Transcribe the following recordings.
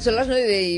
Son las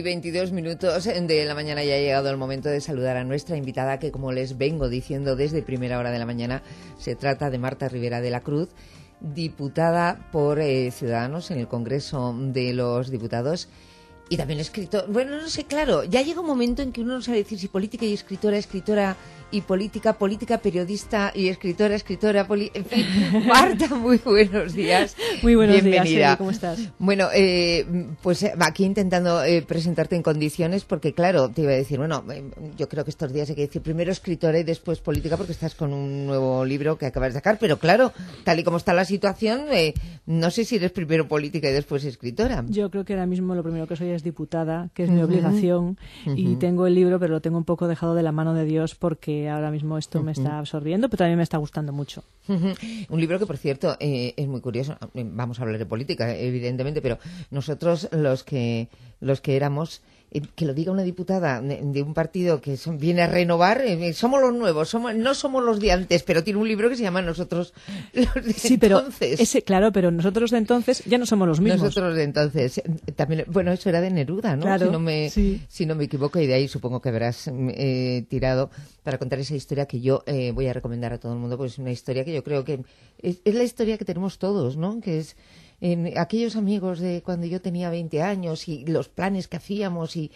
9:22 de la mañana y ha llegado el momento de saludar a nuestra invitada, que, como les vengo diciendo desde primera hora de la mañana, se trata de Marta Rivera de la Cruz, diputada por Ciudadanos en el Congreso de los Diputados y también escritora. Bueno, no sé, claro, ya llega un momento en que uno no sabe decir si política y escritora, escritora y política, política, periodista y escritora, escritora, en fin. Marta, muy buenos días. Muy buenos Bienvenida. días, Eli, ¿cómo estás? Bueno, pues aquí intentando presentarte en condiciones, porque claro, te iba a decir, bueno, yo creo que estos días hay que decir primero escritora y después política, porque estás con un nuevo libro que acabas de sacar, pero claro, tal y como está la situación, no sé si eres primero política y después escritora. Yo creo que ahora mismo lo primero que soy es diputada, que es mi obligación, y tengo el libro, pero lo tengo un poco dejado de la mano de Dios porque ahora mismo esto me está absorbiendo, pero también me está gustando mucho. Un libro que, por cierto, es muy curioso. Vamos a hablar de política, evidentemente, pero nosotros los que éramos, que lo diga una diputada de un partido que viene a renovar, somos los nuevos, no somos los de antes, pero tiene un libro que se llama Nosotros los de sí, entonces. Pero claro, pero nosotros de entonces ya no somos los mismos. Nosotros de entonces. También, bueno, eso era de Neruda, ¿no? Claro, si no me equivoco, y de ahí supongo que habrás tirado para contar esa historia que yo voy a recomendar a todo el mundo, pues es una historia que yo creo que es la historia que tenemos todos, ¿no? Que es aquellos amigos de cuando yo tenía 20 años y los planes que hacíamos y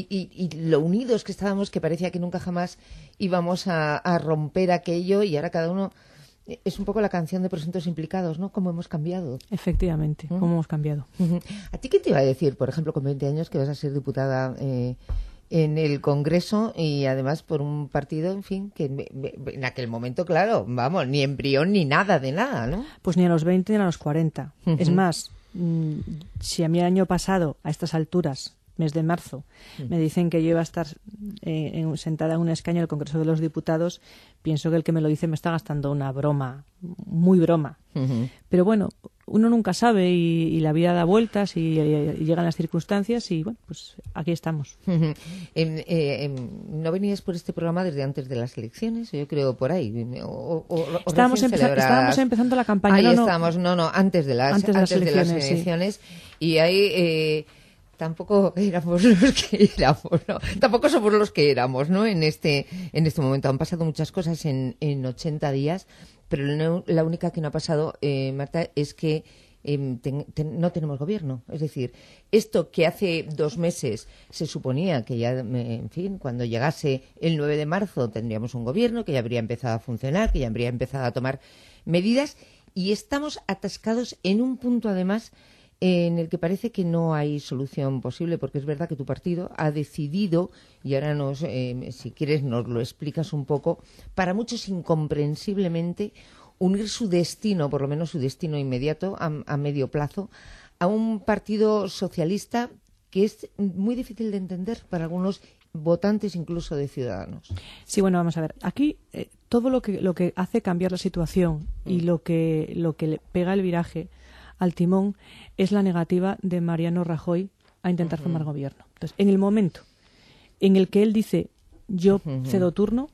lo unidos que estábamos, que parecía que nunca jamás íbamos a romper aquello, y ahora cada uno... Es un poco la canción de Presuntos Implicados, ¿no? Cómo hemos cambiado. Efectivamente, cómo hemos cambiado. ¿A ti qué te iba a decir, por ejemplo, con 20 años, que vas a ser diputada en el Congreso, y además por un partido, en fin, que en aquel momento, claro, vamos, ni embrión ni nada de nada, ¿no? Pues ni a los 20 ni a los 40. Es más, si a mí el año pasado, a estas alturas, mes de marzo, me dicen que yo iba a estar sentada en un escaño del Congreso de los Diputados, pienso que el que me lo dice me está gastando una broma, muy broma. Pero bueno, uno nunca sabe, y la vida da vueltas y llegan las circunstancias, y bueno, pues aquí estamos. ¿No venías por este programa desde antes de las elecciones? Yo creo por ahí. Estábamos empezando la campaña. Ahí estábamos, antes de las elecciones. Sí. Y ahí... tampoco éramos los que éramos, ¿no? Tampoco somos los que éramos, ¿no? En este momento han pasado muchas cosas en 80 días, pero la única que no ha pasado, Marta, es que no tenemos gobierno. Es decir, esto que hace 2 meses se suponía que ya, en fin, cuando llegase el 9 de marzo tendríamos un gobierno, que ya habría empezado a funcionar, que ya habría empezado a tomar medidas, y estamos atascados en un punto, además, en el que parece que no hay solución posible, porque es verdad que tu partido ha decidido, y ahora si quieres nos lo explicas un poco, para muchos incomprensiblemente, unir su destino, por lo menos su destino inmediato, a medio plazo, a un partido socialista que es muy difícil de entender para algunos votantes, incluso de Ciudadanos. Sí, bueno, vamos a ver. Aquí todo lo que hace cambiar la situación y lo que le pega el viraje al timón es la negativa de Mariano Rajoy a intentar formar gobierno. Entonces, en el momento en el que él dice yo cedo turno,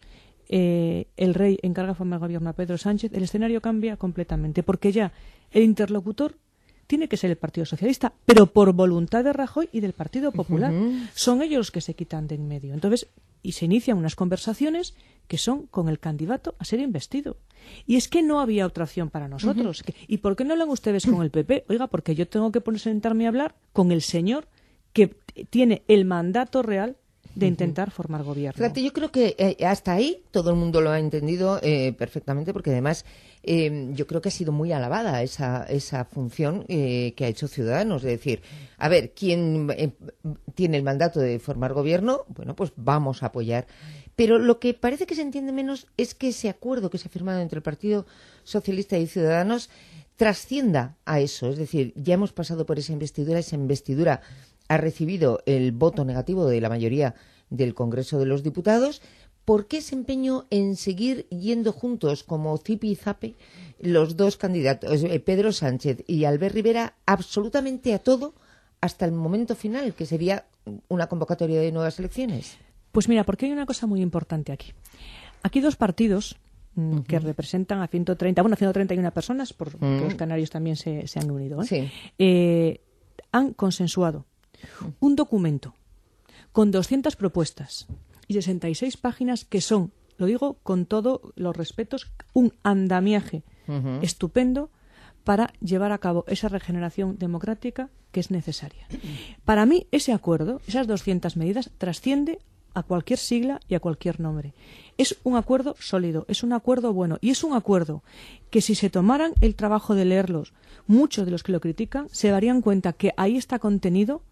el rey encarga formar gobierno a Pedro Sánchez, el escenario cambia completamente, porque ya el interlocutor tiene que ser el Partido Socialista, pero por voluntad de Rajoy y del Partido Popular. Son ellos los que se quitan de en medio. Entonces, y se inician unas conversaciones que son con el candidato a ser investido. Y es que no había otra opción para nosotros. ¿Y por qué no hablan ustedes con el PP? Oiga, porque yo tengo que sentarme a hablar con el señor que tiene el mandato real de intentar formar gobierno. Fíjate, yo creo que hasta ahí todo el mundo lo ha entendido perfectamente, porque además yo creo que ha sido muy alabada esa función que ha hecho Ciudadanos, de decir, a ver, ¿quién tiene el mandato de formar gobierno? Bueno, pues vamos a apoyar. Pero lo que parece que se entiende menos es que ese acuerdo que se ha firmado entre el Partido Socialista y Ciudadanos trascienda a eso. Es decir, ya hemos pasado por esa investidura ha recibido el voto negativo de la mayoría del Congreso de los Diputados. ¿Por qué ese empeño en seguir yendo juntos como zipi y zape los dos candidatos, Pedro Sánchez y Albert Rivera, absolutamente a todo hasta el momento final, que sería una convocatoria de nuevas elecciones? Pues mira, porque hay una cosa muy importante aquí. Aquí dos partidos que representan a 131 personas, porque los canarios también se han unido, Sí. Han consensuado un documento con 200 propuestas y 66 páginas que son, lo digo con todos los respetos, un andamiaje estupendo para llevar a cabo esa regeneración democrática que es necesaria. Para mí, ese acuerdo, esas 200 medidas, trasciende a cualquier sigla y a cualquier nombre. Es un acuerdo sólido, es un acuerdo bueno y es un acuerdo que si se tomaran el trabajo de leerlos, muchos de los que lo critican se darían cuenta que ahí está contenido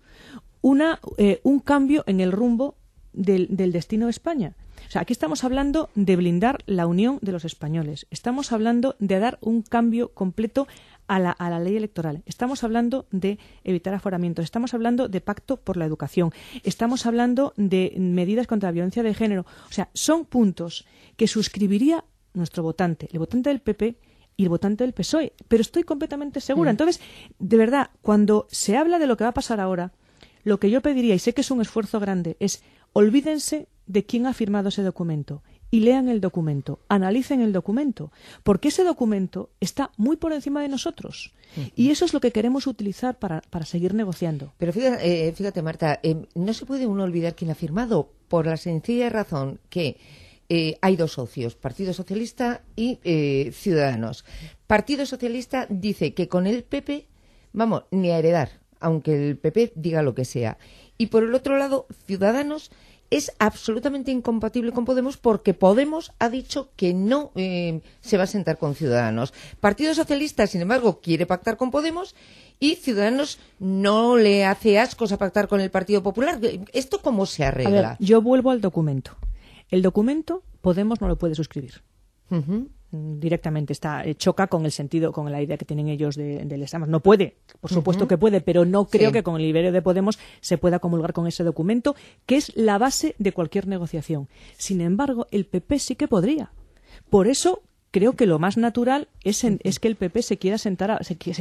un cambio en el rumbo del destino de España. O sea, aquí estamos hablando de blindar la unión de los españoles. Estamos hablando de dar un cambio completo a la ley electoral. Estamos hablando de evitar aforamientos. Estamos hablando de pacto por la educación. Estamos hablando de medidas contra la violencia de género. O sea, son puntos que suscribiría nuestro votante, el votante del PP y el votante del PSOE. Pero estoy completamente segura. Entonces, de verdad, cuando se habla de lo que va a pasar ahora, lo que yo pediría, y sé que es un esfuerzo grande, es olvídense de quién ha firmado ese documento y lean el documento, analicen el documento, porque ese documento está muy por encima de nosotros y eso es lo que queremos utilizar para seguir negociando. Pero fíjate Marta, no se puede uno olvidar quién ha firmado, por la sencilla razón que hay dos socios, Partido Socialista y Ciudadanos. Partido Socialista dice que con el PP, vamos, ni a heredar, aunque el PP diga lo que sea. Y por el otro lado, Ciudadanos es absolutamente incompatible con Podemos porque Podemos ha dicho que no se va a sentar con Ciudadanos. Partido Socialista, sin embargo, quiere pactar con Podemos y Ciudadanos no le hace ascos a pactar con el Partido Popular. ¿Esto cómo se arregla? A ver, yo vuelvo al documento. El documento Podemos no lo puede suscribir. Directamente choca con el sentido, con la idea que tienen ellos del Estado. No puede, por supuesto que puede, pero no creo que con el libero de Podemos se pueda comulgar con ese documento, que es la base de cualquier negociación. Sin embargo, el PP sí que podría. Por eso creo que lo más natural es que el PP se quiera sentar.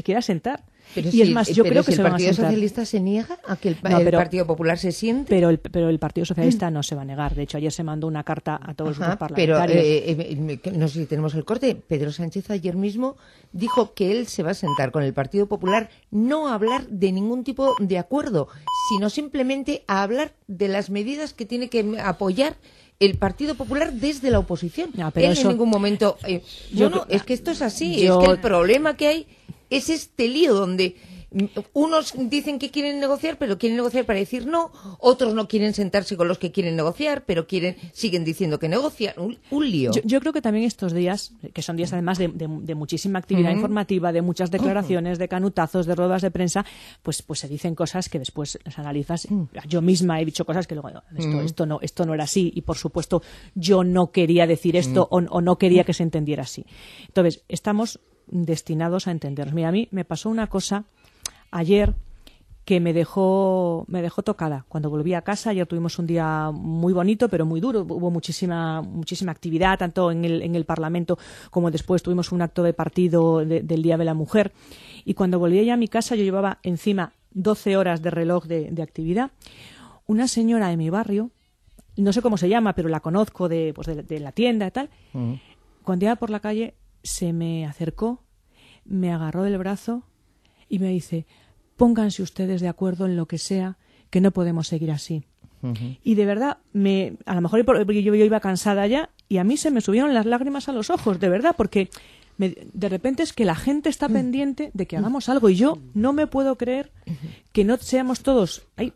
Pero y es más, yo creo que si se van a sentar. ¿El Partido Socialista se niega a que el Partido Popular se siente? Pero el Partido Socialista no se va a negar. De hecho, ayer se mandó una carta a todos los parlamentarios. Pero, no sé si tenemos el corte, Pedro Sánchez ayer mismo dijo que él se va a sentar con el Partido Popular no a hablar de ningún tipo de acuerdo, sino simplemente a hablar de las medidas que tiene que apoyar el Partido Popular desde la oposición. Él en ningún momento... es que esto es así. Es que el problema que hay es este lío donde unos dicen que quieren negociar, pero quieren negociar para decir no. Otros no quieren sentarse con los que quieren negociar, pero siguen diciendo que negocian. Un lío. Yo creo que también estos días, que son días además de muchísima actividad informativa, de muchas declaraciones, de canutazos, de ruedas de prensa, pues se dicen cosas que después las analizas. Yo misma he dicho cosas que luego esto no era así y por supuesto yo no quería decir esto o no quería que se entendiera así. Entonces, estamos destinados a entendernos. Mira, a mí me pasó una cosa ayer que me dejó tocada. Cuando volví a casa, ayer tuvimos un día muy bonito, pero muy duro. Hubo muchísima actividad, tanto en el Parlamento como después tuvimos un acto de partido del Día de la Mujer. Y cuando volví ya a mi casa, yo llevaba encima 12 horas de reloj de actividad. Una señora de mi barrio, no sé cómo se llama, pero la conozco de la tienda y tal, cuando iba por la calle se me acercó, me agarró del brazo y me dice: pónganse ustedes de acuerdo en lo que sea, que no podemos seguir así. Y de verdad, a lo mejor yo iba cansada ya y a mí se me subieron las lágrimas a los ojos, de verdad, porque de repente es que la gente está pendiente de que hagamos algo y yo no me puedo creer que no seamos todos. Hay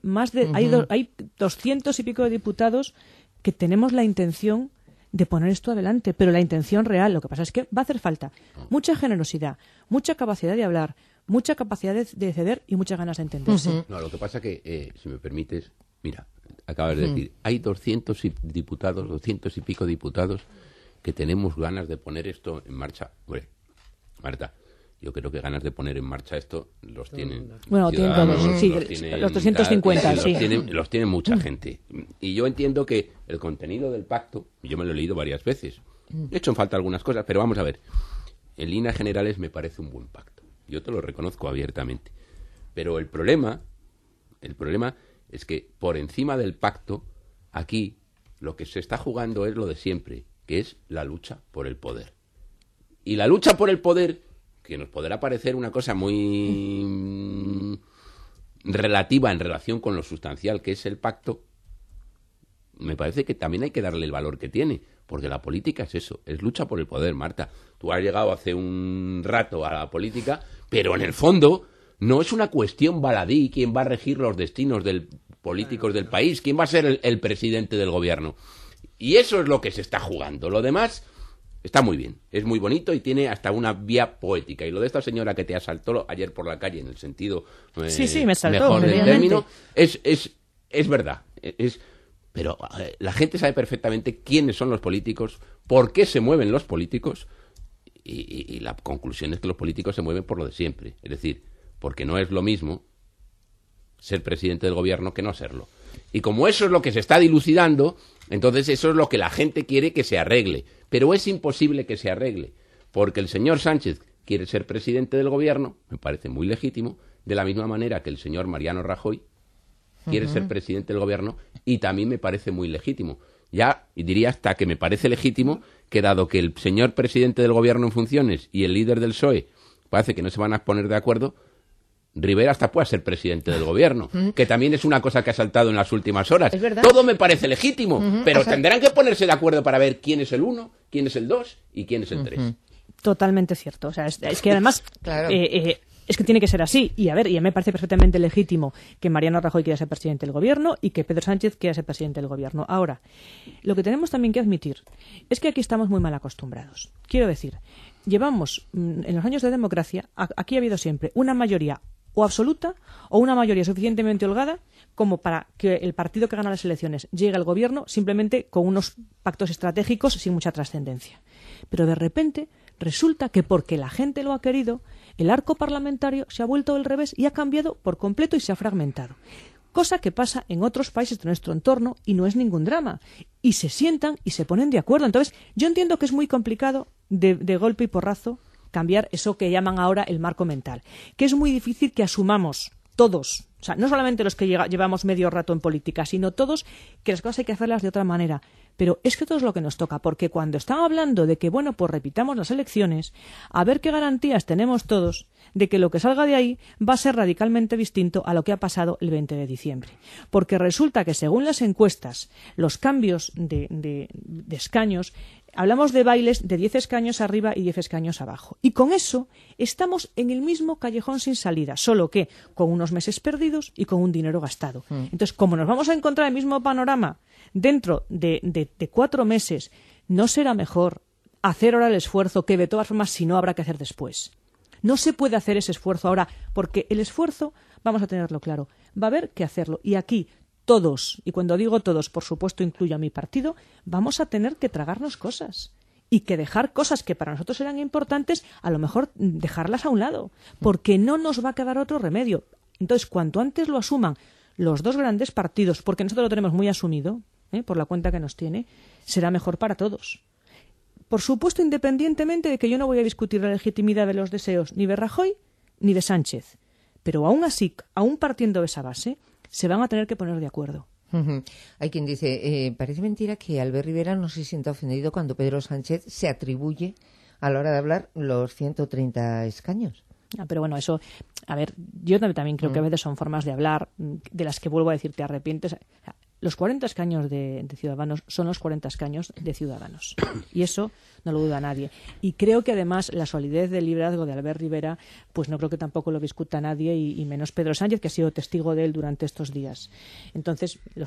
200 y pico de diputados que tenemos la intención de poner esto adelante, pero la intención real, lo que pasa es que va a hacer falta mucha generosidad, mucha capacidad de hablar, mucha capacidad de ceder y muchas ganas de entenderse. No, lo que pasa que, si me permites, mira, acabas de decir, hay 200 y pico diputados que tenemos ganas de poner esto en marcha. Bueno, Marta, yo creo que ganas de poner en marcha esto los tienen. Bueno, los 350, sí. Los tiene mucha gente. Y yo entiendo que el contenido del pacto, yo me lo he leído varias veces, he hecho en falta algunas cosas, pero vamos a ver, en líneas generales me parece un buen pacto. Yo te lo reconozco abiertamente. Pero el problema es que por encima del pacto, aquí lo que se está jugando es lo de siempre, que es la lucha por el poder. Y la lucha por el poder, que nos podrá parecer una cosa muy relativa en relación con lo sustancial que es el pacto, me parece que también hay que darle el valor que tiene, porque la política es eso, es lucha por el poder, Marta. Tú has llegado hace un rato a la política, pero en el fondo no es una cuestión baladí quién va a regir los destinos políticos del país, quién va a ser el presidente del gobierno. Y eso es lo que se está jugando. Lo demás está muy bien, es muy bonito y tiene hasta una vía poética. Y lo de esta señora que te asaltó ayer por la calle, en el sentido sí, me saltó, mejor del término, es verdad. Pero la gente sabe perfectamente quiénes son los políticos, por qué se mueven los políticos, y la conclusión es que los políticos se mueven por lo de siempre. Es decir, porque no es lo mismo ser presidente del gobierno que no serlo. Y como eso es lo que se está dilucidando, entonces eso es lo que la gente quiere que se arregle. Pero es imposible que se arregle, porque el señor Sánchez quiere ser presidente del gobierno, me parece muy legítimo, de la misma manera que el señor Mariano Rajoy quiere ser presidente del gobierno, y también me parece muy legítimo. Ya, y diría hasta que me parece legítimo que dado que el señor presidente del gobierno en funciones y el líder del PSOE parece que no se van a poner de acuerdo, Rivera hasta puede ser presidente del gobierno, que también es una cosa que ha saltado en las últimas horas. ¿Es verdad? Todo me parece legítimo, pero tendrán que ponerse de acuerdo para ver quién es el 1, quién es el 2 y quién es el 3. Totalmente cierto. O sea, es que además Claro. Es que tiene que ser así. Y a ver, y a mí me parece perfectamente legítimo que Mariano Rajoy quiera ser presidente del gobierno y que Pedro Sánchez quiera ser presidente del gobierno. Ahora, lo que tenemos también que admitir es que aquí estamos muy mal acostumbrados. Quiero decir, llevamos en los años de democracia, aquí ha habido siempre una mayoría o absoluta o una mayoría suficientemente holgada como para que el partido que gana las elecciones llegue al gobierno simplemente con unos pactos estratégicos sin mucha trascendencia. Pero de repente resulta que porque la gente lo ha querido, el arco parlamentario se ha vuelto al revés y ha cambiado por completo y se ha fragmentado. Cosa que pasa en otros países de nuestro entorno y no es ningún drama. Y se sientan y se ponen de acuerdo. Entonces, yo entiendo que es muy complicado de golpe y porrazo cambiar eso que llaman ahora el marco mental. Que es muy difícil que asumamos todos, o sea, no solamente los que llevamos medio rato en política, sino todos, que las cosas hay que hacerlas de otra manera. Pero es que todo es lo que nos toca, porque cuando están hablando de que, bueno, pues repitamos las elecciones, a ver qué garantías tenemos todos de que lo que salga de ahí va a ser radicalmente distinto a lo que ha pasado el 20 de diciembre. Porque resulta que, según las encuestas, los cambios de escaños, hablamos de bailes de 10 escaños arriba y 10 escaños abajo. Y con eso estamos en el mismo callejón sin salida, solo que con unos meses perdidos y con un dinero gastado. Entonces, como nos vamos a encontrar el mismo panorama dentro de 4 meses, ¿no será mejor hacer ahora el esfuerzo que de todas formas si no habrá que hacer después? No se puede hacer ese esfuerzo ahora, porque el esfuerzo, vamos a tenerlo claro, va a haber que hacerlo. Y aquí todos, y cuando digo todos, por supuesto incluyo a mi partido, vamos a tener que tragarnos cosas. Y que dejar cosas que para nosotros eran importantes, a lo mejor dejarlas a un lado, porque no nos va a quedar otro remedio. Entonces, cuanto antes lo asuman los dos grandes partidos, porque nosotros lo tenemos muy asumido, por la cuenta que nos tiene, será mejor para todos. Por supuesto, independientemente de que yo no voy a discutir la legitimidad de los deseos ni de Rajoy ni de Sánchez. Pero aún así, aún partiendo de esa base, se van a tener que poner de acuerdo. Hay quien dice, parece mentira que Albert Rivera no se sienta ofendido cuando Pedro Sánchez se atribuye a la hora de hablar los 130 escaños. Pero bueno, eso, a ver, yo también creo que a veces son formas de hablar de las que vuelvo a decir te arrepientes. Los 40 escaños de Ciudadanos son los 40 escaños de Ciudadanos. Y eso no lo duda nadie. Y creo que además la solidez del liderazgo de Albert Rivera, pues no creo que tampoco lo discuta nadie, y menos Pedro Sánchez, que ha sido testigo de él durante estos días. Entonces, los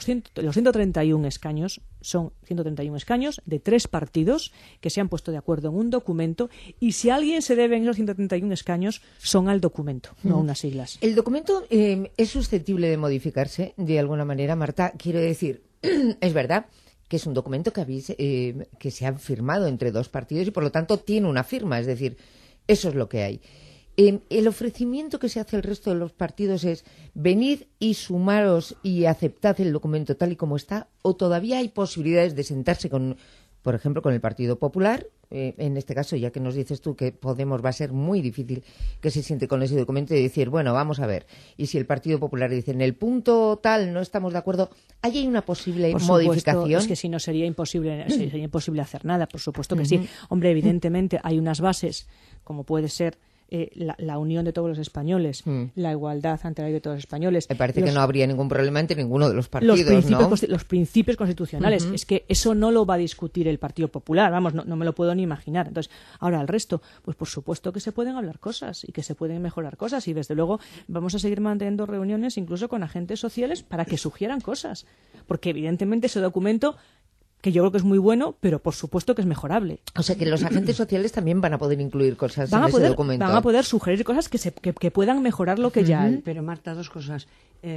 131 escaños son 131 escaños de 3 partidos que se han puesto de acuerdo en un documento, y si a alguien se deben esos 131 escaños, son al documento, no a unas siglas. ¿El documento es susceptible de modificarse de alguna manera, Marta? Quiero decir, es verdad que es un documento que se han firmado entre dos partidos y por lo tanto tiene una firma, es decir, eso es lo que hay. El ofrecimiento que se hace al resto de los partidos es venid y sumaros y aceptad el documento tal y como está, o todavía hay posibilidades de sentarse con, por ejemplo, con el Partido Popular. En este caso, ya que nos dices tú que Podemos va a ser muy difícil que se siente con ese documento y decir, bueno, vamos a ver, y si el Partido Popular dice en el punto tal no estamos de acuerdo, ¿hay una posible modificación? Es que si no sería imposible hacer nada, por supuesto que sí. Hombre, evidentemente hay unas bases, como puede ser la unión de todos los españoles, la igualdad ante la ley de todos los españoles. Me parece que no habría ningún problema entre ninguno de los partidos, los principios constitucionales. Es que eso no lo va a discutir el Partido Popular, vamos, no me lo puedo ni imaginar. Entonces, ahora el resto, pues por supuesto que se pueden hablar cosas y que se pueden mejorar cosas, y desde luego vamos a seguir manteniendo reuniones incluso con agentes sociales para que sugieran cosas, porque evidentemente ese documento, que yo creo que es muy bueno, pero por supuesto que es mejorable. O sea que los agentes sociales también van a poder incluir cosas en ese documento. Van a poder sugerir cosas que puedan mejorar lo que ya hay. Pero Marta, dos cosas.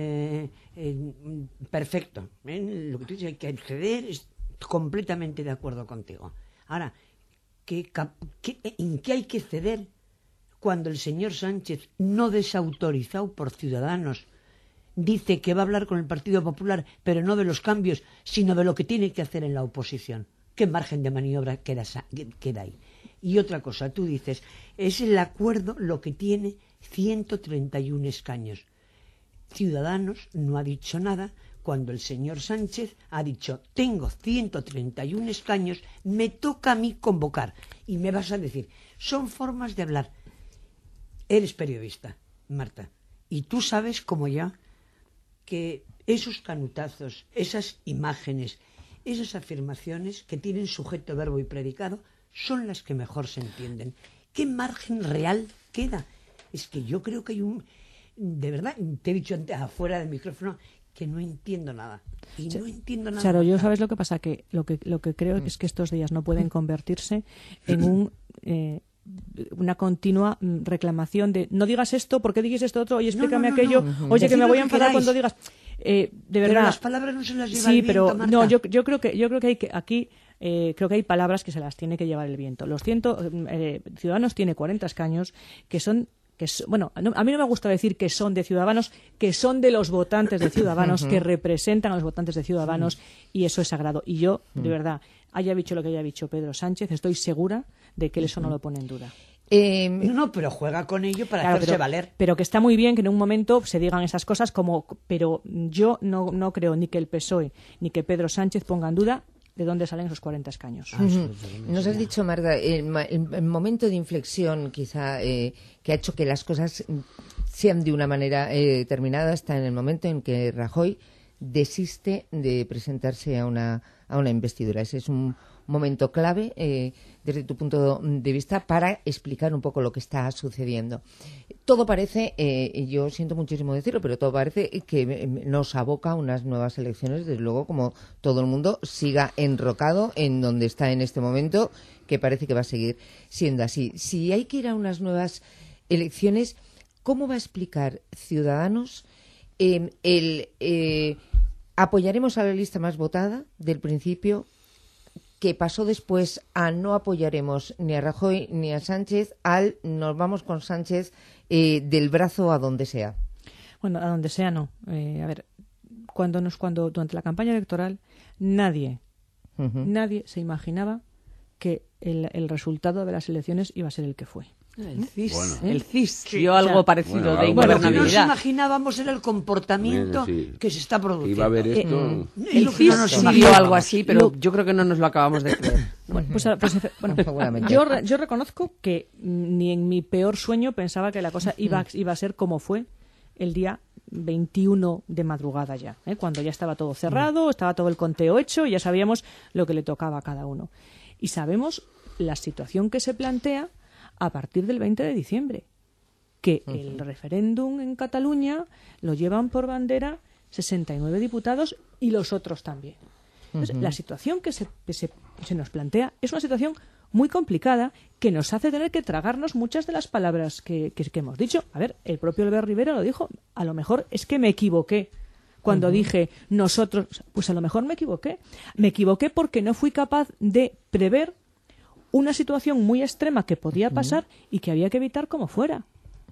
Perfecto. Lo que tú dices, hay que acceder, es completamente de acuerdo contigo. Ahora, ¿en qué hay que ceder cuando el señor Sánchez, no desautorizado por Ciudadanos, dice que va a hablar con el Partido Popular, pero no de los cambios, sino de lo que tiene que hacer en la oposición? ¿Qué margen de maniobra queda ahí? Y otra cosa, tú dices, es el acuerdo lo que tiene 131 escaños. Ciudadanos no ha dicho nada cuando el señor Sánchez ha dicho, tengo 131 escaños, me toca a mí convocar. Y me vas a decir, son formas de hablar. Eres periodista, Marta, y tú sabes como yo que esos canutazos, esas imágenes, esas afirmaciones que tienen sujeto, verbo y predicado son las que mejor se entienden. ¿Qué margen real queda? Es que yo creo que hay de verdad, te he dicho antes, afuera del micrófono, que no entiendo nada. Y no entiendo nada. Claro, yo sabes lo que pasa, que lo que creo es que estos días no pueden convertirse en una continua reclamación de no digas esto, ¿por qué dices esto otro? Oye, explícame aquello. Oye, que me voy a enfadar cuando digas. De verdad. Pero las palabras no se las lleva el el viento, pero Marta. no, yo creo que hay que aquí creo que hay palabras que se las tiene que llevar el viento. Ciudadanos tiene 40 escaños bueno, a mí no me gusta decir que son de Ciudadanos, que son de los votantes de Ciudadanos, que representan a los votantes de Ciudadanos, y eso es sagrado. Y yo, de verdad, haya dicho lo que haya dicho Pedro Sánchez, estoy segura de que él eso no lo pone en duda. No, pero juega con ello para hacerse valer. Pero que está muy bien que en un momento se digan esas cosas, pero yo no creo ni que el PSOE ni que Pedro Sánchez ponga en duda de dónde salen esos 40 escaños. Nos has dicho, Marta, el momento de inflexión quizá que ha hecho que las cosas sean de una manera determinada está en el momento en que Rajoy desiste de presentarse a una investidura. Ese es un momento clave desde tu punto de vista para explicar un poco lo que está sucediendo. Todo parece, yo siento muchísimo decirlo, pero todo parece que nos aboca a unas nuevas elecciones, desde luego, como todo el mundo siga enrocado en donde está en este momento, que parece que va a seguir siendo así. Si hay que ir a unas nuevas elecciones, ¿cómo va a explicar Ciudadanos apoyaremos a la lista más votada del principio, que pasó después a no apoyaremos ni a Rajoy ni a Sánchez, nos vamos con Sánchez del brazo a donde sea? Bueno, a donde sea no. A ver, cuando durante la campaña electoral nadie se imaginaba que el resultado de las elecciones iba a ser el que fue. El CIS, Bueno. el CIS dio algo parecido de Lo que no nos ingobernabilidad. imaginábamos era el comportamiento que se está produciendo. Iba a haber esto. El lo que no CIS nos sí dio imaginábamos. algo así, pero yo creo que no nos lo acabamos de creer. Bueno, Seguramente. yo reconozco que ni en mi peor sueño pensaba que la cosa iba a ser como fue el día 21 de madrugada ya, cuando ya estaba todo cerrado, estaba todo el conteo hecho y ya sabíamos lo que le tocaba a cada uno. Y sabemos la situación que se plantea a partir del 20 de diciembre, que el referéndum en Cataluña lo llevan por bandera 69 diputados y los otros también. Entonces, la situación que se nos plantea es una situación muy complicada que nos hace tener que tragarnos muchas de las palabras que hemos dicho. A ver, el propio Albert Rivera lo dijo, a lo mejor es que me equivoqué cuando dije nosotros, pues a lo mejor me equivoqué. Me equivoqué porque no fui capaz de prever una situación muy extrema que podía pasar y que había que evitar como fuera.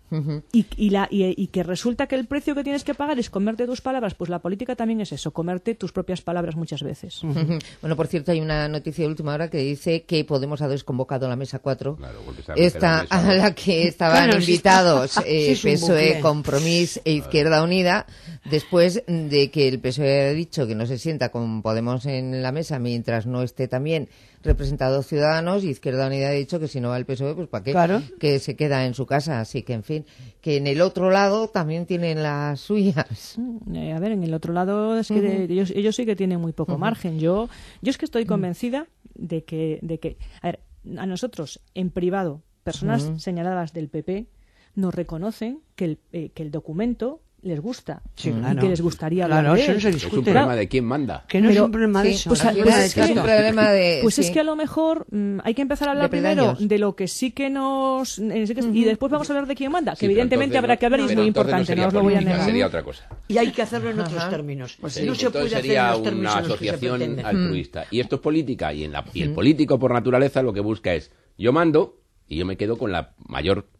Y que resulta que el precio que tienes que pagar es comerte tus palabras. Pues la política también es eso, comerte tus propias palabras muchas veces. Bueno, por cierto, hay una noticia de última hora que dice que Podemos ha desconvocado la mesa 4, Claro, esta a la que estaban invitados PSOE, Compromís e Izquierda Unida, Después de que el PSOE ha dicho que no se sienta con Podemos en la mesa mientras no esté también representado Ciudadanos, y Izquierda Unida ha dicho que si no va el PSOE, pues ¿para qué? Claro. Que se queda en su casa. Así que, en fin, que en el otro lado también tienen las suyas. A ver, en el otro lado es que ellos sí que tienen muy poco margen. Yo es que estoy convencida de que a ver, a nosotros en privado, personas señaladas del PP nos reconocen que el documento les gusta Sí, y claro. que les gustaría Claro, hablar de eso él. no se Es discute. un problema de quién manda. Que no es Pero- un problema de Sí, eso. pues, aquí pues nada de es que- es un tanto. problema de... Pues sí. es que a lo mejor hay que empezar a hablar De primero peldaños. de lo que sí que nos... y después vamos a hablar de quién manda, que Sí, pero evidentemente entonces habrá no- que hablar y es pero muy entonces importante, sería no os lo voy a política, negar. Sería otra cosa. Y hay que hacerlo en otros términos. Sí, no se entonces puede hacer sería en los términos una en los que se asociación pretende. altruista. Y esto es política, y el político por naturaleza lo que busca es, yo mando y yo me quedo con la mayor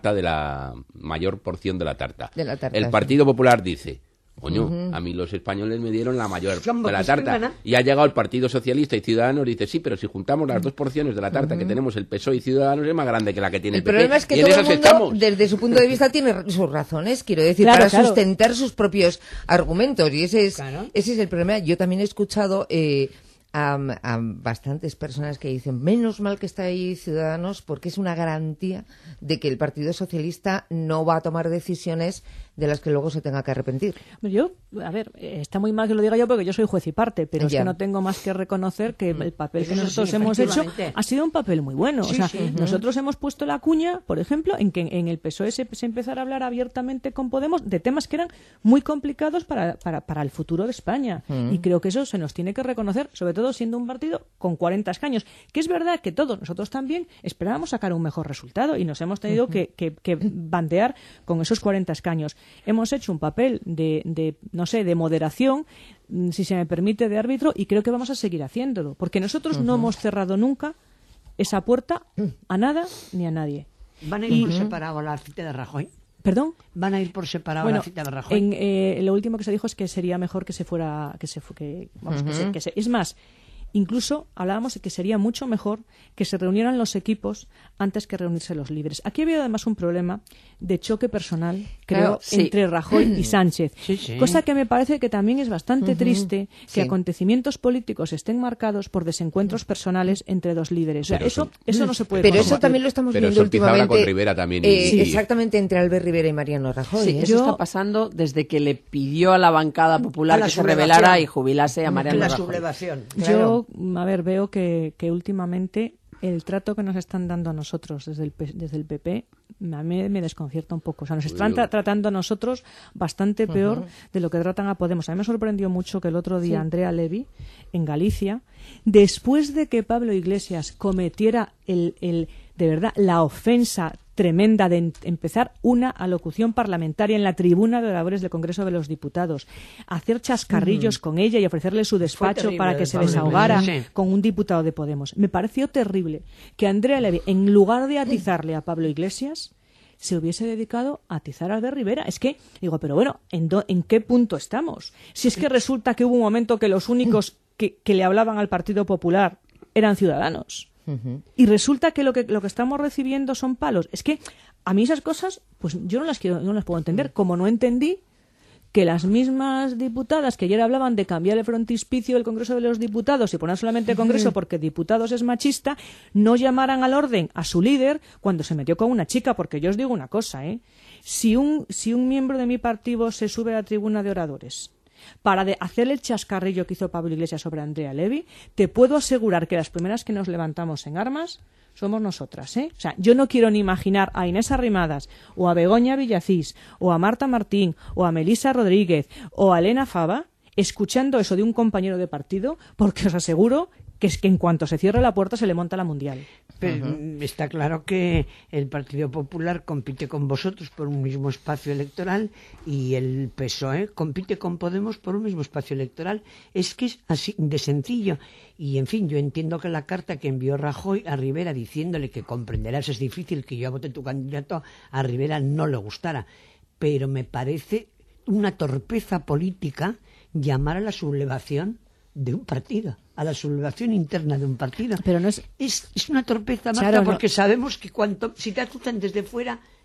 mayor porción de la tarta. De la tarta, El sí. Partido Popular dice, coño, a mí los españoles me dieron la mayor Hombre, de la pues tarta. que gana. Y ha llegado el Partido Socialista y Ciudadanos y dice, sí, pero si juntamos las dos porciones de la tarta que tenemos el PSOE y Ciudadanos es más grande que la que tiene el El PP. problema es que y en todo el esas mundo, estamos. desde su punto de vista, tiene sus razones, quiero decir, Claro, para claro. sustentar sus propios argumentos. Y ese es Claro. el problema. Yo también he escuchado a bastantes personas que dicen, menos mal que está ahí Ciudadanos, porque es una garantía de que el Partido Socialista no va a tomar decisiones de las que luego se tenga que arrepentir. Yo, a ver, está muy mal que lo diga yo porque yo soy juez y parte, pero es Ya. que no tengo más que reconocer que el papel que Eso nosotros sí, hemos hecho efectivamente. ha sido un papel muy bueno. Sí, o sea, sí. nosotros hemos puesto la cuña, por ejemplo, en que en el PSOE se empezara a hablar abiertamente con Podemos de temas que eran muy complicados para el futuro de España. Y creo que eso se nos tiene que reconocer, sobre todo siendo un partido con 40 escaños. Que es verdad que todos nosotros también esperábamos sacar un mejor resultado y nos hemos tenido que bandear con esos 40 escaños. Hemos hecho un papel de no sé, de moderación, si se me permite, de árbitro, y creo que vamos a seguir haciéndolo, porque nosotros no hemos cerrado nunca esa puerta a nada ni a nadie. ¿Van a ir por separado a la cita de Rajoy? ¿Perdón? ¿Van a ir por separado a Bueno, la cita de Rajoy? lo último que se dijo es que sería mejor que se fuera, es más, incluso hablábamos de que sería mucho mejor que se reunieran los equipos antes que reunirse los líderes. Aquí había además un problema de choque personal, creo, Claro, sí. entre Rajoy y Sánchez. Sí, sí. Cosa que me parece que también es bastante triste que Sí. acontecimientos políticos estén marcados por desencuentros personales entre dos líderes. O sea, Pero eso no se puede Pero eso compartir. también lo estamos Pero viendo eso empieza ahora últimamente. con Rivera también Sí, y- exactamente, entre Albert Rivera y Mariano Rajoy. Sí, ¿eh? eso Yo- está pasando desde que le pidió a la bancada popular A la que se sublevación. rebelara y jubilase a Mariano la Rajoy. sublevación. Claro. Yo, a ver, veo que últimamente el trato que nos están dando a nosotros desde el PP a mí me desconcierta un poco. O sea, nos están tratando a nosotros bastante peor de lo que tratan a Podemos. A mí me sorprendió mucho que el otro día Andrea Levy, en Galicia, después de que Pablo Iglesias cometiera de verdad la ofensa tremenda de empezar una alocución parlamentaria en la tribuna de oradores del Congreso de los Diputados, hacer chascarrillos con ella y ofrecerle su despacho terrible para que de se Pablo desahogara Iglesias, sí. con un diputado de Podemos. Me pareció terrible que Andrea Levy, en lugar de atizarle a Pablo Iglesias, se hubiese dedicado a atizar a Albert Rivera. Es que, digo, pero bueno, ¿en qué punto estamos? Si es que resulta que hubo un momento que los únicos que le hablaban al Partido Popular eran Ciudadanos. Y resulta que lo que estamos recibiendo son palos. Es que a mí esas cosas, pues yo no las puedo entender. Como no entendí que las mismas diputadas que ayer hablaban de cambiar el frontispicio del Congreso de los Diputados y poner solamente Congreso porque diputados es machista, no llamaran al orden a su líder cuando se metió con una chica, porque yo os digo una cosa, ¿eh? Si un miembro de mi partido se sube a la tribuna de oradores para hacer el chascarrillo que hizo Pablo Iglesias sobre Andrea Levy, te puedo asegurar que las primeras que nos levantamos en armas somos nosotras, ¿eh? O sea, yo no quiero ni imaginar a Inés Arrimadas, o a Begoña Villacís, o a Marta Martín, o a Melisa Rodríguez, o a Elena Fava, escuchando eso de un compañero de partido, porque os aseguro que es que en cuanto se cierre la puerta se le monta la mundial. Pero está claro que el Partido Popular compite con vosotros por un mismo espacio electoral y el PSOE compite con Podemos por un mismo espacio electoral. Es que es así de sencillo. Y, en fin, yo entiendo que la carta que envió Rajoy a Rivera diciéndole que comprenderás, es difícil que yo vote tu candidato, a Rivera no le gustara. Pero me parece una torpeza política llamar a la sublevación de un partido, a la sublevación interna de un partido. Pero no es... Es una torpeza, Marta, Claro, porque sabemos que si te acusan desde fuera,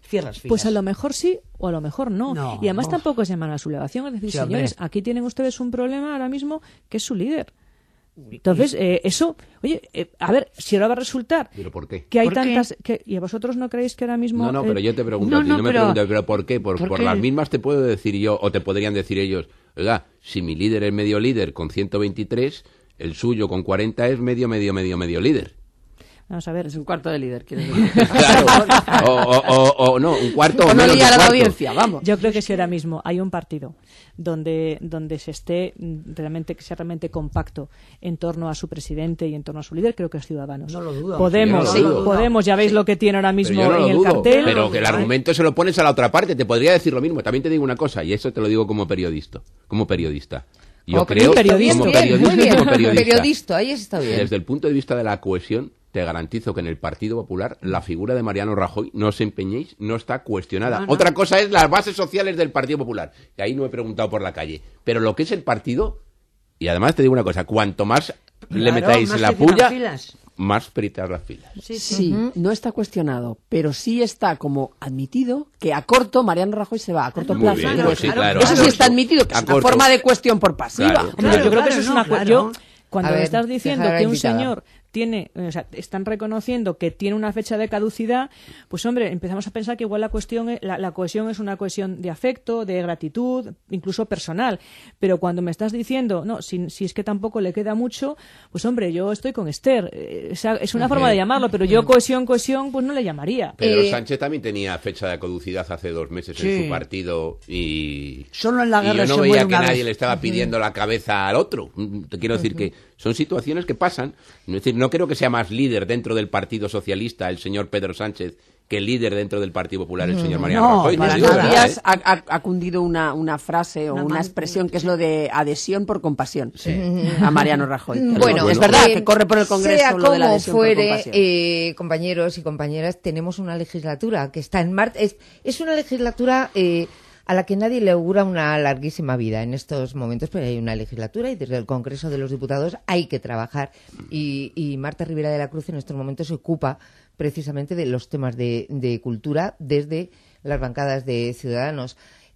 cierras filas. Pues a lo mejor sí o a lo mejor no. No, Y además no. tampoco es llamar a su sublevación. Es decir, Sí, hombre. señores, aquí tienen ustedes un problema ahora mismo que es su líder. Entonces, eso, oye, a ver, si ahora va a resultar ¿Pero por qué? que hay ¿Por qué? tantas... ¿Y a vosotros no creéis que ahora mismo... No, pero yo te pregunto no, a ti, no, no me pero- preguntes, ¿pero por qué? ¿por Por qué? las mismas te puedo decir yo, o te podrían decir ellos, oiga, si mi líder es medio líder con 123, el suyo con 40 es medio líder. Vamos a ver, Es un cuarto de líder, quiero decir. Claro. O no, un cuarto o O no menos de liar a la cuarto. audiencia, vamos. yo creo que si ahora mismo hay un partido donde se esté realmente, que sea realmente compacto en torno a su presidente y en torno a su líder, creo que es Ciudadanos. No lo dudo. Podemos, Yo no lo dudo. Podemos, ya veis lo que tiene ahora Pero mismo yo no en lo el dudo, cartel. pero que el argumento se lo pones a la otra parte. Te podría decir lo mismo. También te digo una cosa, y eso te lo digo como periodista. Yo creo, periodista. como Bien, periodista, muy bien. como periodista, Periodista, ahí está bien. desde el punto de vista de la cohesión, te garantizo que en el Partido Popular la figura de Mariano Rajoy, no os empeñéis, no está cuestionada. No, no. Otra cosa es las bases sociales del Partido Popular, que ahí no he preguntado por la calle. Pero lo que es el partido, y además te digo una cosa, cuanto más le Claro, metáis más la que cierran puya, filas. más fritas las filas. Sí, no está cuestionado, pero sí está como admitido que a corto Mariano Rajoy se va, a corto Muy plazo. bien, pues sí, claro. Eso sí está admitido, que A es una corto. forma de cuestión por pasiva. Claro. Hombre, Claro, yo creo que claro, eso es no, una claro. yo cuando A me ver, estás diciendo dejar a la que un invitada. señor tiene, o sea, están reconociendo que tiene una fecha de caducidad, pues hombre, empezamos a pensar que igual la cuestión, la cohesión es una cohesión de afecto, de gratitud, incluso personal. Pero cuando me estás diciendo, no, si es que tampoco le queda mucho, pues hombre, yo estoy con Esther. Es una forma de llamarlo, pero yo cohesión, pues no le llamaría. Pedro Sánchez también tenía fecha de caducidad hace 2 meses en Sí. su partido y Solo en la y guerra yo no se veía muere que una nadie vez. le estaba pidiendo la cabeza al otro. Te quiero decir que son situaciones que pasan. Es decir, no creo que sea más líder dentro del Partido Socialista el señor Pedro Sánchez que el líder dentro del Partido Popular el señor Mariano No, Rajoy. para Te digo de nada. verdad, Días ha cundido una frase o una expresión que es lo de adhesión por compasión a Mariano Rajoy. Bueno, es verdad que corre por el Congreso sea lo de la como adhesión por fuere, compasión. compañeros y compañeras, tenemos una legislatura que está en marcha. Es una legislatura a la que nadie le augura una larguísima vida en estos momentos, pero hay una legislatura y desde el Congreso de los Diputados hay que trabajar. Y Marta Rivera de la Cruz en estos momentos se ocupa precisamente de los temas de cultura desde las bancadas de Ciudadanos.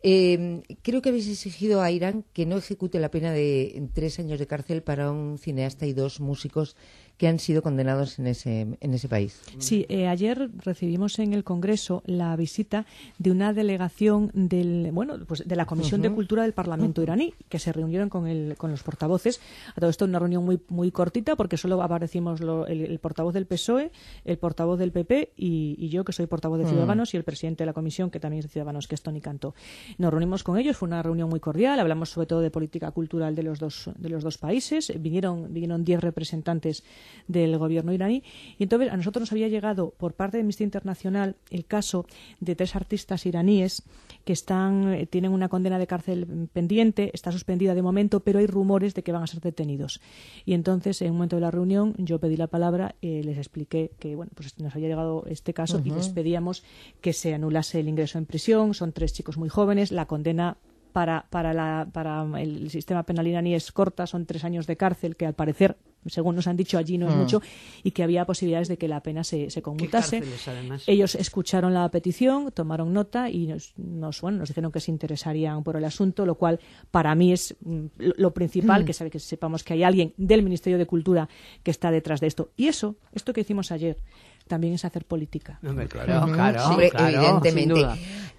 Creo que habéis exigido a Irán que no ejecute la pena de 3 años de cárcel para un cineasta y 2 músicos que han sido condenados en ese país. Sí, ayer recibimos en el Congreso la visita de una delegación de la Comisión de Cultura del Parlamento iraní, que se reunieron con los portavoces. A todo esto una reunión muy cortita, porque solo aparecimos el portavoz del PSOE, el portavoz del PP y yo, que soy portavoz de Ciudadanos, y el presidente de la comisión, que también es de Ciudadanos, que es Toni Cantó. Nos reunimos con ellos, fue una reunión muy cordial, hablamos sobre todo de política cultural de los dos países. Vinieron 10 representantes del gobierno iraní, y entonces a nosotros nos había llegado por parte de Amnistía Internacional el caso de 3 artistas iraníes que tienen una condena de cárcel pendiente, está suspendida de momento, pero hay rumores de que van a ser detenidos. Y entonces, en un momento de la reunión, yo pedí la palabra, les expliqué que pues nos había llegado este caso y les pedíamos que se anulase el ingreso en prisión. Son 3 chicos muy jóvenes, la condena para el sistema penal iraní es corta, son 3 años de cárcel, que al parecer, según nos han dicho, allí no es mucho, y que había posibilidades de que la pena se conmutase. cárceles, además. Ellos escucharon la petición, tomaron nota y nos dijeron que se interesarían por el asunto, lo cual para mí es lo principal, que sepamos que hay alguien del Ministerio de Cultura que está detrás de esto. Y esto que hicimos ayer, también es hacer política. Hombre, Claro. Hombre, evidentemente. sin duda.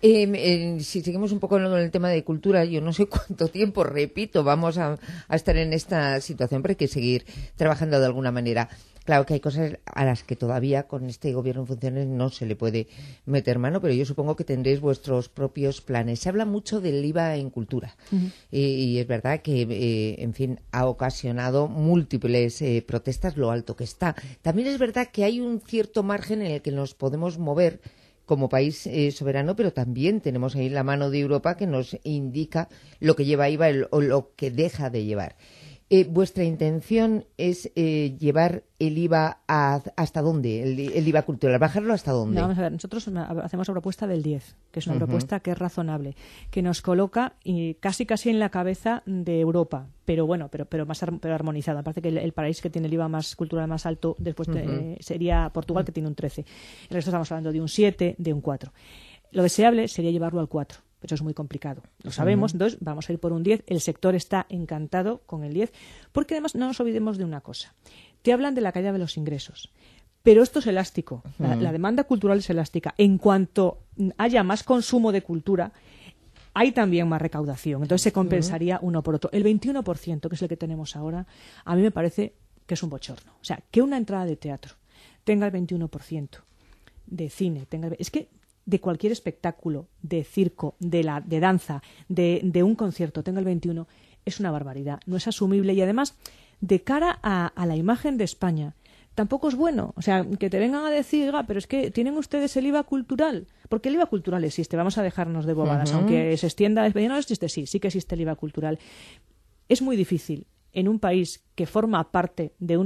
Si seguimos un poco con el tema de cultura, yo no sé cuánto tiempo, repito, vamos a estar en esta situación, pero hay que seguir trabajando de alguna manera. Claro que hay cosas a las que todavía con este gobierno en funciones no se le puede meter mano, pero yo supongo que tendréis vuestros propios planes. Se habla mucho del IVA en cultura y es verdad que, en fin, ha ocasionado múltiples protestas lo alto que está. También es verdad que hay un cierto margen en el que nos podemos mover como país soberano, pero también tenemos ahí la mano de Europa que nos indica lo que lleva IVA o lo que deja de llevar. ¿Vuestra intención es llevar el IVA hasta dónde? El IVA cultural, ¿bajarlo hasta dónde? No, vamos a ver, nosotros hacemos la propuesta del 10, que es una propuesta que es razonable, que nos coloca casi en la cabeza de Europa, pero pero armonizada. Parece que el país que tiene el IVA más cultural más alto después sería Portugal, que tiene un 13. El resto estamos hablando de un 7, de un 4. Lo deseable sería llevarlo al 4. Eso es muy complicado. Lo sabemos, entonces vamos a ir por un 10. El sector está encantado con el 10, porque además no nos olvidemos de una cosa. Te hablan de la caída de los ingresos, pero esto es elástico. La demanda cultural es elástica. En cuanto haya más consumo de cultura, hay también más recaudación. Entonces se compensaría uno por otro. El 21%, que es el que tenemos ahora, a mí me parece que es un bochorno. O sea, que una entrada de teatro tenga el 21%, de cine es que de cualquier espectáculo, de circo, de danza, de un concierto, tenga el 21%, es una barbaridad. No es asumible y además, de cara a la imagen de España, tampoco es bueno. O sea, que te vengan a decir, pero es que tienen ustedes el IVA cultural. Porque el IVA cultural existe, vamos a dejarnos de bobadas. Aunque se extienda, no existe, sí que existe el IVA cultural. Es muy difícil en un país que forma parte de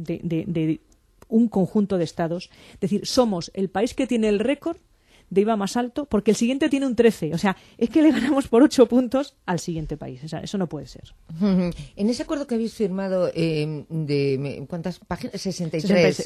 un conjunto de estados, decir, somos el país que tiene el récord de IVA más alto, porque el siguiente tiene un 13. O sea, es que le ganamos por 8 puntos al siguiente país. O sea, eso no puede ser. En ese acuerdo que habéis firmado, ¿cuántas páginas? 63.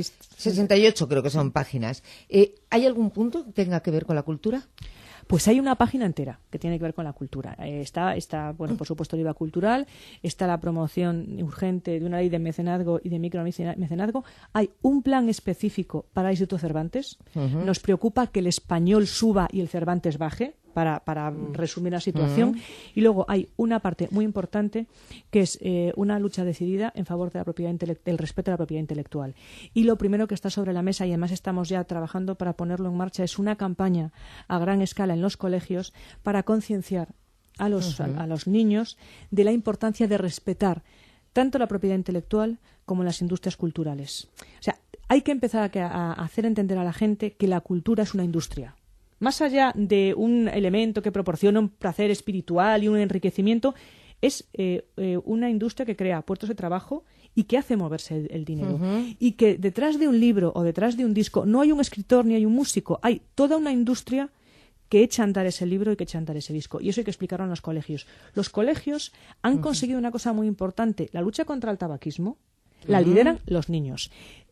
68 creo que son páginas. ¿Hay algún punto que tenga que ver con la cultura? Pues hay una página entera que tiene que ver con la cultura. Está, bueno, por supuesto, el IVA cultural, está la promoción urgente de una ley de mecenazgo y de micromecenazgo. Hay un plan específico para el Instituto Cervantes. Nos preocupa que el español suba y el Cervantes baje, para resumir la situación. Y luego hay una parte muy importante que es una lucha decidida en favor de la propiedad del respeto a la propiedad intelectual. Y lo primero que está sobre la mesa, y además estamos ya trabajando para ponerlo en marcha, es una campaña a gran escala en los colegios para concienciar a los niños de la importancia de respetar tanto la propiedad intelectual como las industrias culturales. O sea, hay que empezar a hacer entender a la gente que la cultura es una industria. Más allá de un elemento que proporciona un placer espiritual y un enriquecimiento, es una industria que crea puestos de trabajo y que hace moverse el dinero. Y que detrás de un libro o detrás de un disco no hay un escritor ni hay un músico, hay toda una industria que echa a andar ese libro y que echa a andar ese disco. Y eso hay que explicarlo en los colegios. Los colegios han conseguido una cosa muy importante, la lucha contra el tabaquismo. La lideran los niños.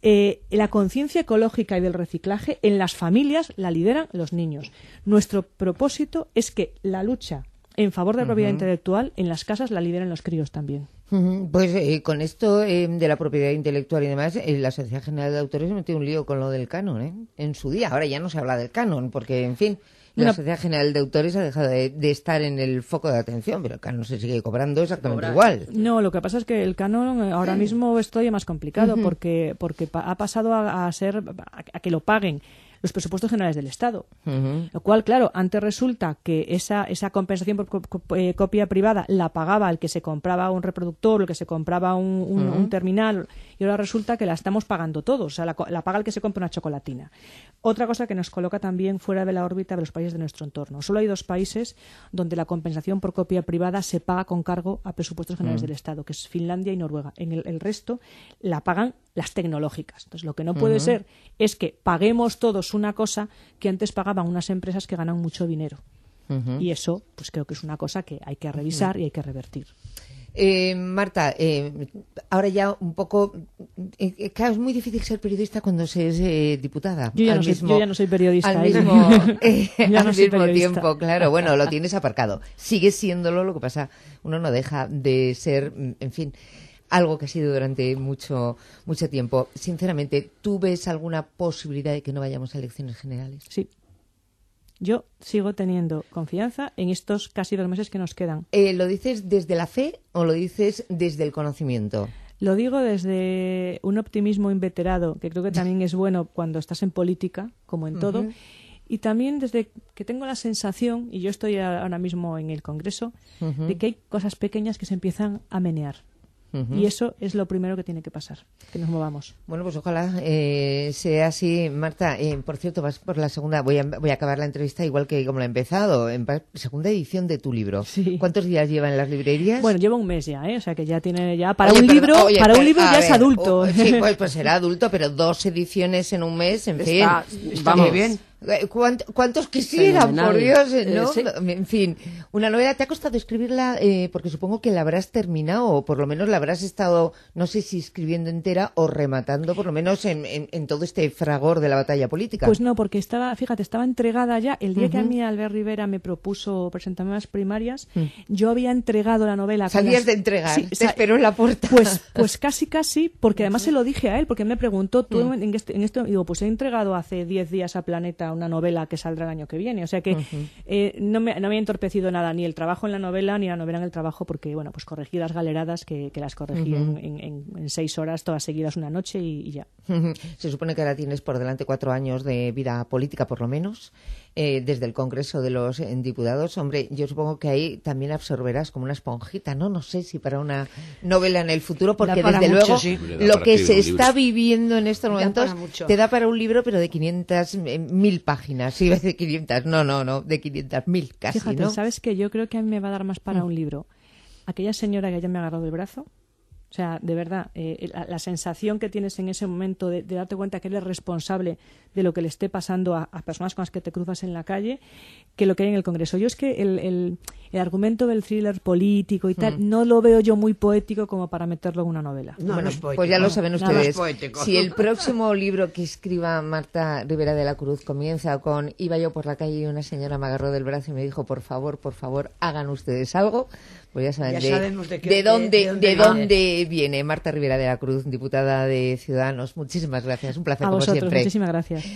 La conciencia ecológica y del reciclaje en las familias la lideran los niños. Nuestro propósito es que la lucha en favor de la propiedad intelectual en las casas la lideren los críos también. Pues con esto de la propiedad intelectual y demás, la Sociedad General de Autores metió un lío con lo del canon, en su día. Ahora ya no se habla del canon, porque, en fin, la Sociedad General de Autores ha dejado de estar en el foco de atención, pero el canon se sigue cobrando exactamente igual. No, lo que pasa es que el canon ahora mismo es todavía más complicado, porque ha pasado a que lo paguen los presupuestos generales del Estado. Lo cual, claro, antes resulta que esa compensación por copia privada la pagaba el que se compraba un reproductor, el que se compraba un terminal, y ahora resulta que la estamos pagando todos. O sea, la paga el que se compra una chocolatina. Otra cosa que nos coloca también fuera de la órbita de los países de nuestro entorno. Solo hay 2 países donde la compensación por copia privada se paga con cargo a presupuestos generales del Estado, que es Finlandia y Noruega. En el resto la pagan las tecnológicas. Entonces, lo que no puede ser es que paguemos todos una cosa que antes pagaban unas empresas que ganan mucho dinero. Y eso, pues creo que es una cosa que hay que revisar y hay que revertir. Marta, ahora ya un poco... claro, es muy difícil ser periodista cuando se es diputada. Yo ya no soy periodista. Al mismo tiempo, claro. Bueno, lo tienes aparcado. Sigues siéndolo, lo que pasa, uno no deja de ser, en fin, algo que ha sido durante mucho tiempo. Sinceramente, ¿tú ves alguna posibilidad de que no vayamos a elecciones generales? Sí. Yo sigo teniendo confianza en estos casi 2 meses que nos quedan. ¿Lo dices desde la fe o lo dices desde el conocimiento? Lo digo desde un optimismo inveterado, que creo que también es bueno cuando estás en política, como en todo, y también desde que tengo la sensación, y yo estoy ahora mismo en el Congreso, de que hay cosas pequeñas que se empiezan a menear. Y eso es lo primero que tiene que pasar, que nos movamos. Bueno, pues ojalá sea así. Marta, por cierto, vas por la segunda, voy a acabar la entrevista igual que como la he empezado, en segunda edición de tu libro. Sí. ¿Cuántos días lleva en las librerías? Bueno, lleva un mes ya, o sea que ya tiene para un libro ya es adulto. Sí, pues será adulto, pero 2 ediciones en un mes, en fin. Está muy bien. ¿Cuántos quisieran, Fenomenal. por Dios? ¿No? Sí. En fin, una novela, ¿te ha costado escribirla? Porque supongo que la habrás terminado, o por lo menos la habrás estado, no sé si escribiendo entera o rematando, por lo menos en todo este fragor de la batalla política. Pues no, porque estaba entregada ya. El día que a mí Albert Rivera me propuso presentarme a las primarias, yo había entregado la novela. Salías de entregar, Sí, te esperó en la puerta. Pues casi, porque además se lo dije a él, porque me preguntó, tú en esto, digo, pues he entregado hace 10 días a Planeta una novela que saldrá el año que viene. O sea que no me ha entorpecido nada, ni el trabajo en la novela, ni la novela en el trabajo, porque, bueno, pues corregí las galeradas, que las corregí en 6 horas, todas seguidas una noche y ya. Se supone que ahora tienes por delante 4 años de vida política, por lo menos, desde el Congreso de los Diputados. Hombre, yo supongo que ahí también absorberás como una esponjita, ¿no? No sé si para una novela en el futuro, porque Da para desde mucho, luego sí. lo que se escribir un está libro. viviendo en estos momentos para mucho. te da para un libro, pero de 1000 páginas. Sí, de 500, no, de 500.000 casi, Fíjate, ¿no? ¿sabes qué? Yo creo que a mí me va a dar más para un libro. Aquella señora que ya me ha agarrado el brazo, o sea, de verdad, la sensación que tienes en ese momento de darte cuenta que eres responsable de lo que le esté pasando a personas con las que te cruzas en la calle, que lo que hay en el Congreso. Yo es que el argumento del thriller político y tal, no lo veo yo muy poético como para meterlo en una novela. No, Bueno, no es poético. pues ya lo saben Nada ustedes. es poético. Si el próximo libro que escriba Marta Rivera de la Cruz comienza con iba yo por la calle y una señora me agarró del brazo y me dijo por favor, hagan ustedes algo, pues ya saben Ya sabemos de dónde viene Marta Rivera de la Cruz, diputada de Ciudadanos. Muchísimas gracias, un placer A como vosotros, siempre. muchísimas gracias.